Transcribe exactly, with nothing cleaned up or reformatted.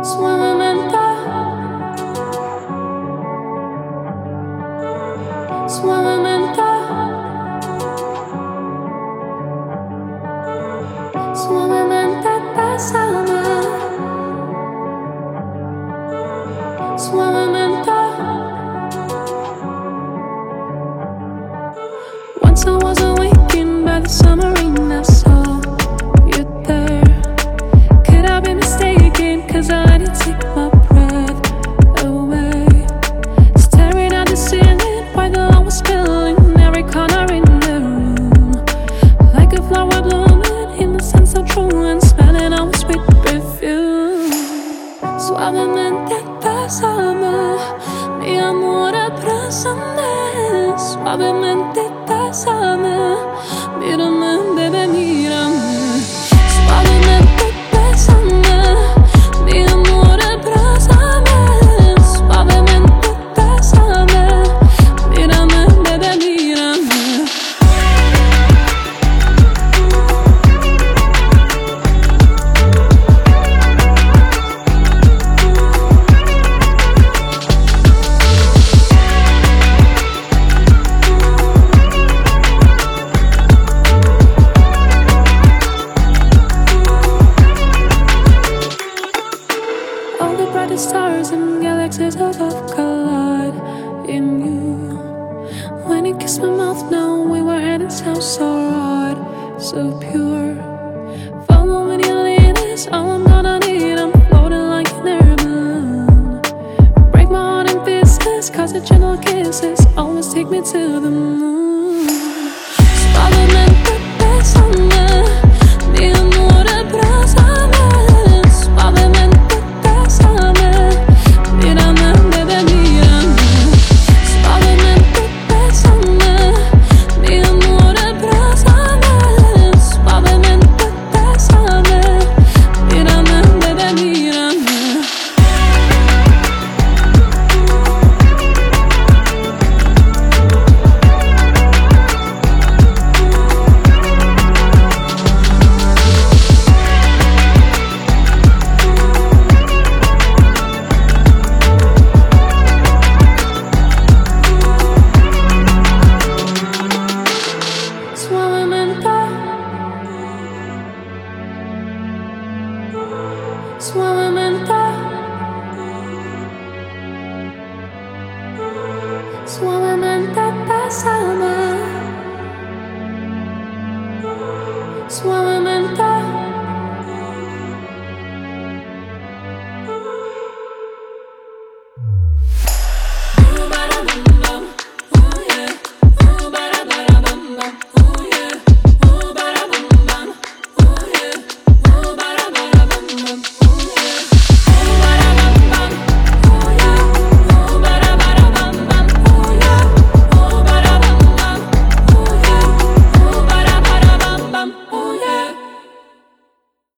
Suavemente, suavemente, suavemente bésame, suavemente. Once I was awakened by the submarine, I saw you there. Could I be mistaken? Cause I let it take my breath away. Staring at the ceiling while the light was spilling every corner in the room. Like a flower blooming, innocent so true, and smelling of sweet perfume. Suavemente bésame, mi amor, abrázame. Suavemente bésame, mírame, bebé, mírame. Suavemente bésame, mi amor, abrázame. Suavemente bésame, mírame, bebé, mírame. All the brightest stars and galaxies of love collide in you. When you kissed my mouth, now we were heading south, so hard, so pure. Following your lead is all I'm gonna need. I'm floating like an air balloon. Break my heart in pieces, cause your gentle kisses always take me to the moon. Suavemente bésame, mi amor, abrázame. Suavemente bésame, mírame, bebé, mírame. Suavemente bésame, mi amor, abrázame. Suavemente bésame, mírame, bebé, mírame. Suavemente, suavemente.